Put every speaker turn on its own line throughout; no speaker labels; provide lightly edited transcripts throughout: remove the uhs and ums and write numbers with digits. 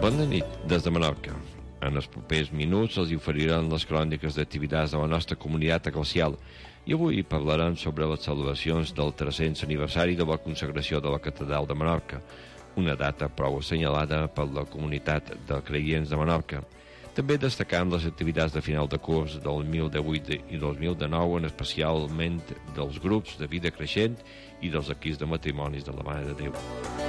Bona nit, des de Menorca. En els propers minuts els oferirem les cròniques d'activitats de la nostra comunitat eclesial i avui parlarem sobre les celebracions del 300 aniversari de la consagració de la Catedral de Menorca, una data prou assenyalada per la comunitat de creients de Menorca. També destacam les activitats de final de curs del 2018 i 2019, en especialment dels grups de vida creixent i dels equips de matrimonis de la Mare de Déu.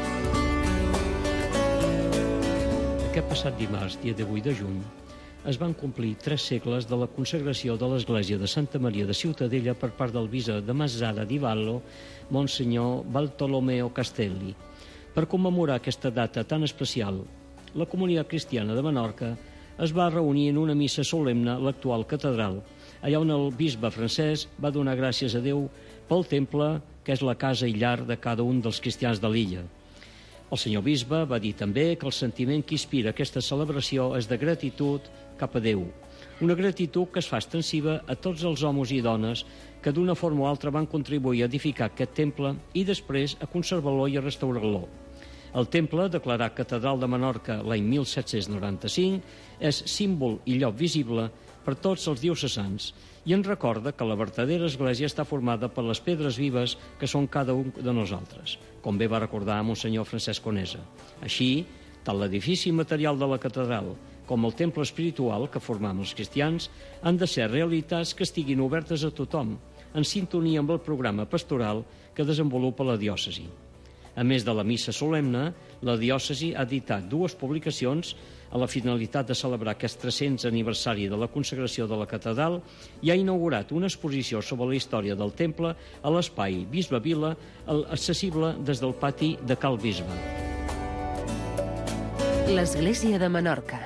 Aquest passat dimarts, dia 18 de juny, es van complir 3 segles de la consagració de l'església de Santa Maria de Ciutadella per part del bisbe de Mazzara di Vallo, Monsenyor Bartolomeo Castelli. Per commemorar aquesta data tan especial, la comunitat cristiana de Menorca es va reunir en una missa solemne a l'actual catedral, allà on el bisbe francès va donar gràcies a Déu pel temple, que és la casa i llar de cada un dels cristians de l'illa. El senyor bisbe va dir també que el sentiment que inspira aquesta celebració és de gratitud cap a Déu, una gratitud que es fa extensiva a tots els homes i dones que d'una forma o altra van contribuir a edificar aquest temple i després a conservar-lo i a restaurar-lo. El temple, declarat Catedral de Menorca l'any 1795, és símbol i lloc visible per tots els diocesans i ens recorda que la verdadera església està formada per les pedres vives que són cada un de nosaltres, com bé va recordar Monsenyor Francesc Conesa. Així, tant l'edifici material de la catedral com el temple espiritual que formam els cristians han de ser realitats que estiguin obertes a tothom, en sintonia amb el programa pastoral que desenvolupa la diòcesi. A més de la missa solemne, la diòcesi ha editat 2 publicacions a la finalitat de celebrar aquest 300 aniversari de la consagració de la catedral i ha inaugurat una exposició sobre la història del temple a l'espai Bisbe Vila, accessible des del pati de Cal Bisbe.
L'Església de Menorca.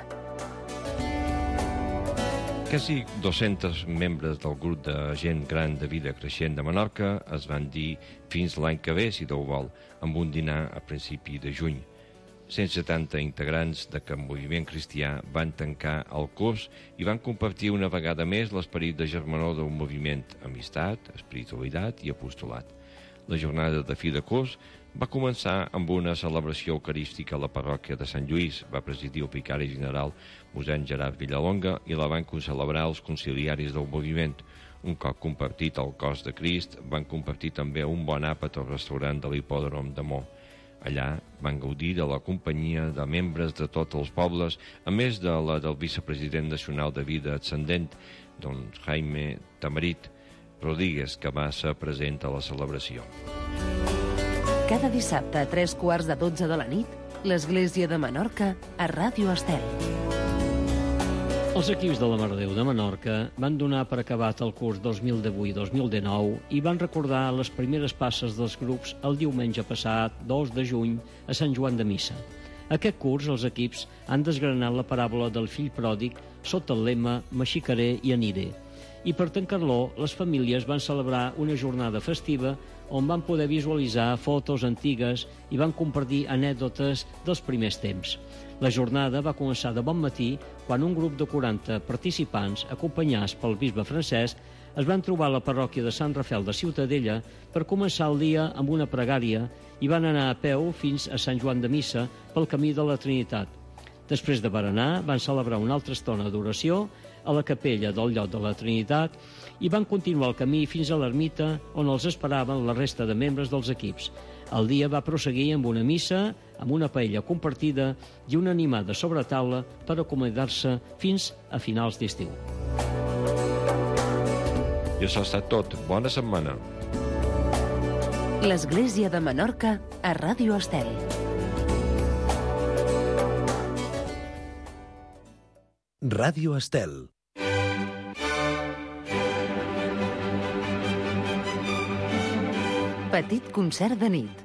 Quasi 200 membres del grup de gent gran de vida creixent de Menorca es van dir fins l'any que ve, si Déu vol, amb un dinar a principi de juny. 170 integrants d'aquest moviment cristià van tancar el curs i van compartir una vegada més l'esperit de germanor d'un moviment, amistat, espiritualitat i apostolat. La jornada de fi de curs va començar amb una celebració eucarística a la parròquia de Sant Lluís. Va presidir el vicari general mossèn Gerard Villalonga i la van concelebrar els conciliaris del moviment. Un cop compartit el cos de Crist, van compartir també un bon àpat al restaurant de l'hipòdrom de Mó. Allà van gaudir de la companyia de membres de tots els pobles, a més de la del vicepresident nacional de vida ascendent, don Jaime Tamarit Rodríguez, que va ser present a la celebració.
Cada dissabte a 3:15 de la nit, l'Església de Menorca a Ràdio Estel.
Els equips de la Mare de Déu de Menorca van donar per acabat el curs 2018-2019 i van recordar les primeres passes dels grups el diumenge passat, 2 de juny, a Sant Joan de Missa. Aquest curs els equips han desgranat la paràbola del fill pròdig sota el lema «M'aixecaré i aniré». I per tancar-lo, les famílies van celebrar una jornada festiva on van poder visualitzar fotos antigues i van compartir anècdotes dels primers temps. La jornada va començar de bon matí quan un grup de 40 participants, acompanyats pel bisbe Francesc, es van trobar a la parròquia de Sant Rafel de Ciutadella per començar el dia amb una pregària i van anar a peu fins a Sant Joan de Missa pel camí de la Trinitat. Després de berenar, van celebrar una altra estona d'oració a la capella del lloc de la Trinitat i van continuar el camí fins a l'ermita on els esperaven la resta de membres dels equips. El dia va prosseguir amb una missa, amb una paella compartida i una animada sobretaula per acomiadar-se fins a finals d'estiu.
I això ha estat tot. Bona setmana.
L'Església de Menorca a Ràdio Estel.
Ràdio Estel.
Petit concert de nit.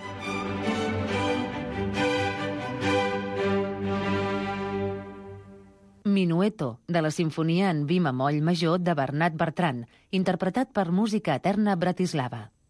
Minueto, de la Simfonia en Vi bemoll major de Bernat Bertran, interpretat per Música Eterna Bratislava.